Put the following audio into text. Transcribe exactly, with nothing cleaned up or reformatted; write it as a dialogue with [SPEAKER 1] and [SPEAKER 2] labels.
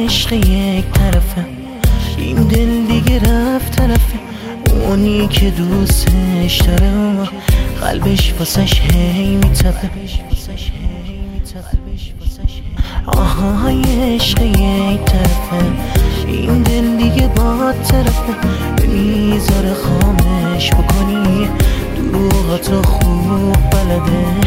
[SPEAKER 1] عشق یک طرفه، این دل دیگه رفت طرفه اونی که دوستش داره و قلبش واسش هی میتپه. آها عشق یک طرفه، این دل دیگه با طرفه، میذاره خامش بکنی دروغاتو خوب بلده.